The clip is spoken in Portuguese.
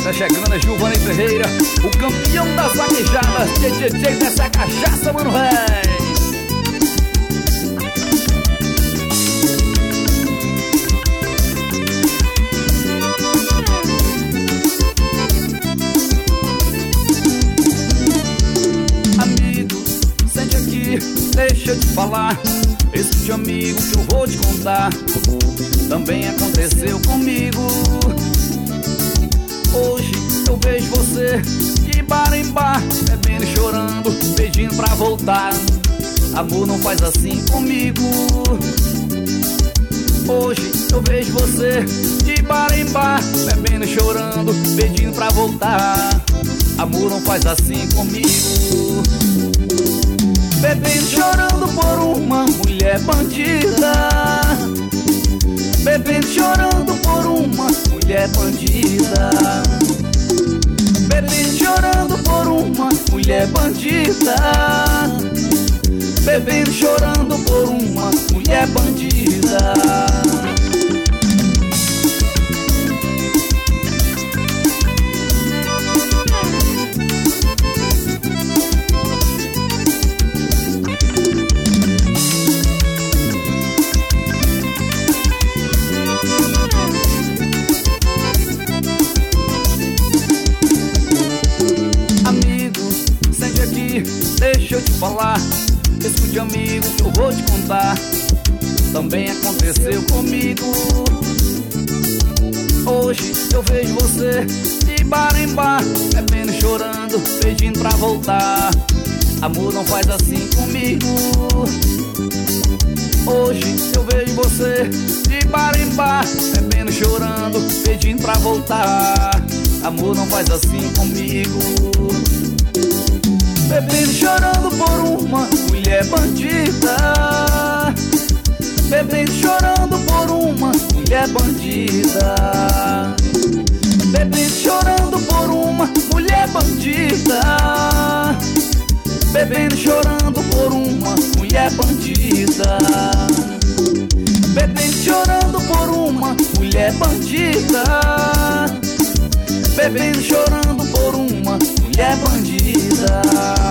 Tá chegando a Giovanni Ferreira, o campeão das vaquejadas, DJ dessa cachaça, mano, véi. Deixa eu te falar, escute amigo que eu vou te contar. Também aconteceu comigo. Hoje eu vejo você de bar em bar, bebendo e chorando, pedindo pra voltar. Amor, não faz assim comigo. Hoje eu vejo você de bar em bar, bebendo e chorando, pedindo pra voltar. Amor, não faz assim comigo. Bebendo, chorando por uma mulher bandida. Bebendo, chorando por uma mulher bandida. Bebendo, chorando por uma mulher bandida. Bebendo, chorando por uma mulher bandida. Deixa eu te falar, escute amigo que eu vou te contar. Também aconteceu comigo. Hoje eu vejo você de bar em bar, bebendo, chorando, pedindo pra voltar. Amor, não faz assim comigo. Hoje eu vejo você de bar em bar, bebendo, chorando, pedindo pra voltar. Amor, não faz assim comigo. Bebendo, chorando por uma mulher bandida. Bebendo, chorando por uma mulher bandida. Bebendo, chorando por uma mulher bandida. Bebendo, chorando por uma mulher bandida. Bebendo, chorando por uma mulher bandida. Bebendo, chorando por uma mulher bandida.